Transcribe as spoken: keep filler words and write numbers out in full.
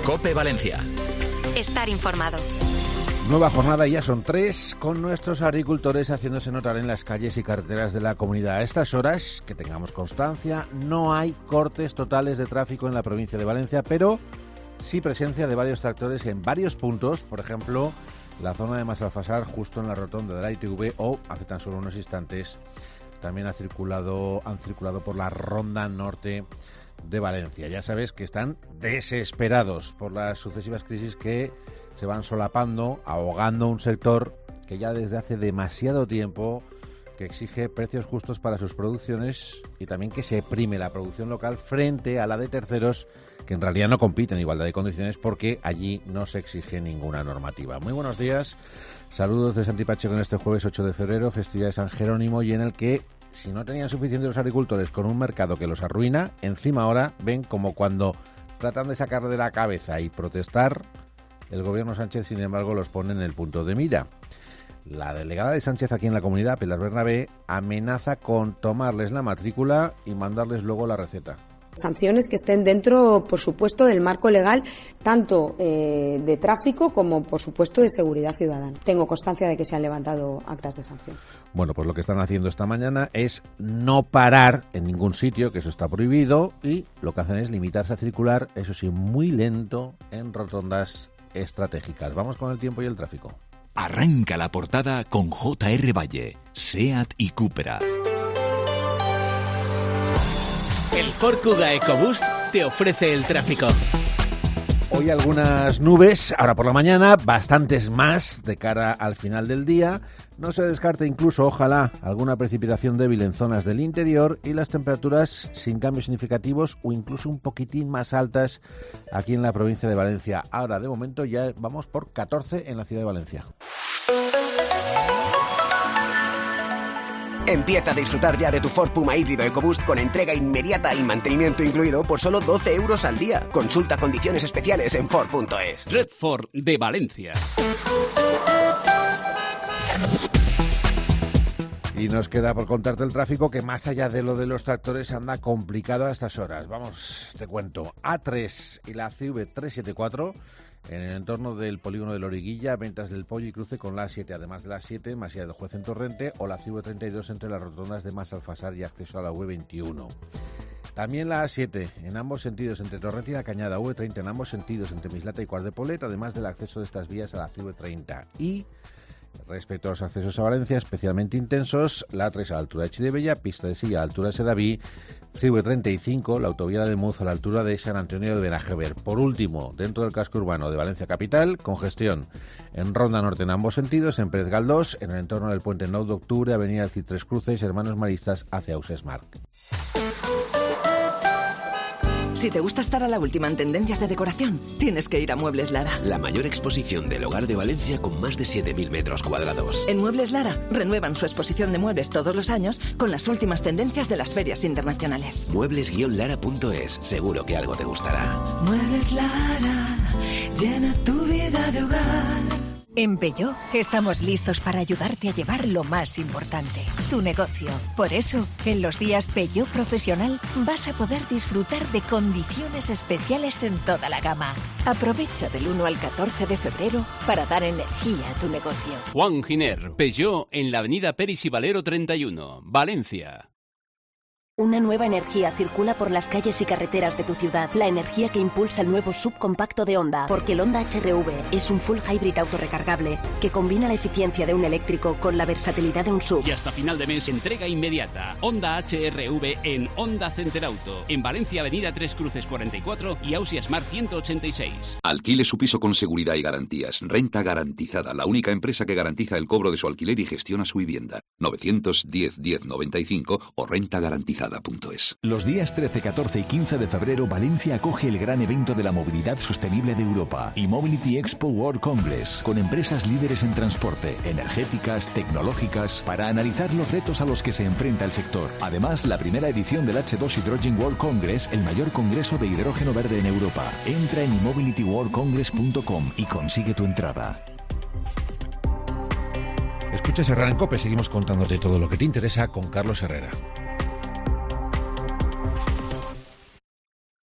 COPE Valencia. Estar informado. Nueva jornada, y ya son tres, con nuestros agricultores haciéndose notar en las calles y carreteras de la comunidad. A estas horas, que tengamos constancia, no hay cortes totales de tráfico en la provincia de Valencia, pero sí presencia de varios tractores en varios puntos, por ejemplo, la zona de Massalfassar, justo en la rotonda de la I T V, o hace tan solo unos instantes también ha circulado, han circulado por la ronda norte de Valencia. Ya sabes que están desesperados por las sucesivas crisis que se van solapando, ahogando un sector que ya desde hace demasiado tiempo que exige precios justos para sus producciones y también que se prime la producción local frente a la de terceros que en realidad no compiten en igualdad de condiciones porque allí no se exige ninguna normativa. Muy buenos días, saludos de Santi Pacheco en este jueves ocho de febrero, festividad de San Jerónimo, y en el que, si no tenían suficiente los agricultores con un mercado que los arruina, encima ahora ven como cuando tratan de sacar de la cabeza y protestar, el gobierno Sánchez, sin embargo, los pone en el punto de mira. La delegada de Sánchez aquí en la comunidad, Pilar Bernabé, amenaza con tomarles la matrícula y mandarles luego la receta. Sanciones que estén dentro, por supuesto, del marco legal, tanto eh, de tráfico como, por supuesto, de seguridad ciudadana. Tengo constancia de que se han levantado actas de sanción. Bueno, pues lo que están haciendo esta mañana es no parar en ningún sitio, que eso está prohibido, y lo que hacen es limitarse a circular, eso sí, muy lento, en rotondas estratégicas. Vamos con el tiempo y el tráfico. Arranca la portada con J R Valle, SEAT y Cupra. El Ford Kuga EcoBoost te ofrece el tráfico. Hoy algunas nubes, ahora por la mañana, bastantes más de cara al final del día. No se descarta incluso, ojalá, alguna precipitación débil en zonas del interior y las temperaturas sin cambios significativos o incluso un poquitín más altas aquí en la provincia de Valencia. Ahora, de momento, ya vamos por catorce en la ciudad de Valencia. Empieza a disfrutar ya de tu Ford Puma híbrido EcoBoost con entrega inmediata y mantenimiento incluido por solo doce euros al día. Consulta condiciones especiales en Ford punto es. Red Ford de Valencia. Y nos queda por contarte el tráfico, que más allá de lo de los tractores anda complicado a estas horas. Vamos, te cuento. A tres y la C V trescientos setenta y cuatro en el entorno del polígono de Loriguilla, Ventas del Pollo y cruce con la A siete, además de la A siete, Masía del Juez en Torrente, o la C V treinta y dos entre las rotondas de Massalfassar y acceso a la U veintiuno. También la A siete en ambos sentidos entre Torrente y La Cañada, U treinta en ambos sentidos entre Mislata y Quart de Poblet, además del acceso de estas vías a la C V treinta. Y respecto a los accesos a Valencia, especialmente intensos, la A tres a la altura de Chirivella, pista de Silla a la altura de Sedaví, C V treinta y cinco, la autovía de Muz a la altura de San Antonio de Benajever. Por último, dentro del casco urbano de Valencia capital, congestión en Ronda Norte en ambos sentidos, en Pérez Galdós, en el entorno del puente nueve de octubre, avenida del Cid Tres Cruces, Hermanos Maristas hacia Ausesmarc. Si te gusta estar a la última en tendencias de decoración, tienes que ir a Muebles Lara. La mayor exposición del hogar de Valencia con más de siete mil metros cuadrados. En Muebles Lara renuevan su exposición de muebles todos los años con las últimas tendencias de las ferias internacionales. Muebles lara punto es, seguro que algo te gustará. Muebles Lara, llena tu vida de hogar. En Peugeot estamos listos para ayudarte a llevar lo más importante, tu negocio. Por eso, en los días Peugeot Profesional vas a poder disfrutar de condiciones especiales en toda la gama. Aprovecha del uno al catorce de febrero para dar energía a tu negocio. Juan Giner, Peugeot en la avenida Peris y Valero treinta y uno, Valencia. Una nueva energía circula por las calles y carreteras de tu ciudad. La energía que impulsa el nuevo subcompacto de Honda. Porque el Honda H R V es un full hybrid autorrecargable que combina la eficiencia de un eléctrico con la versatilidad de un sub. Y hasta final de mes, entrega inmediata. Honda H R V en Honda Center Auto. En Valencia, avenida Tres Cruces cuarenta y cuatro y Ausiasmar ciento ochenta y seis. Alquile su piso con seguridad y garantías. Renta Garantizada, la única empresa que garantiza el cobro de su alquiler y gestiona su vivienda. novecientos diez diez noventa y cinco o renta garantizada. Los días trece, catorce y quince de febrero, Valencia acoge el gran evento de la movilidad sostenible de Europa, E-Mobility Expo World Congress, con empresas líderes en transporte, energéticas, tecnológicas, para analizar los retos a los que se enfrenta el sector. Además, la primera edición del H dos Hydrogen World Congress, el mayor congreso de hidrógeno verde en Europa. Entra en e mobility world congress punto com y consigue tu entrada. Escuchas Herrera en COPE, seguimos contándote todo lo que te interesa con Carlos Herrera.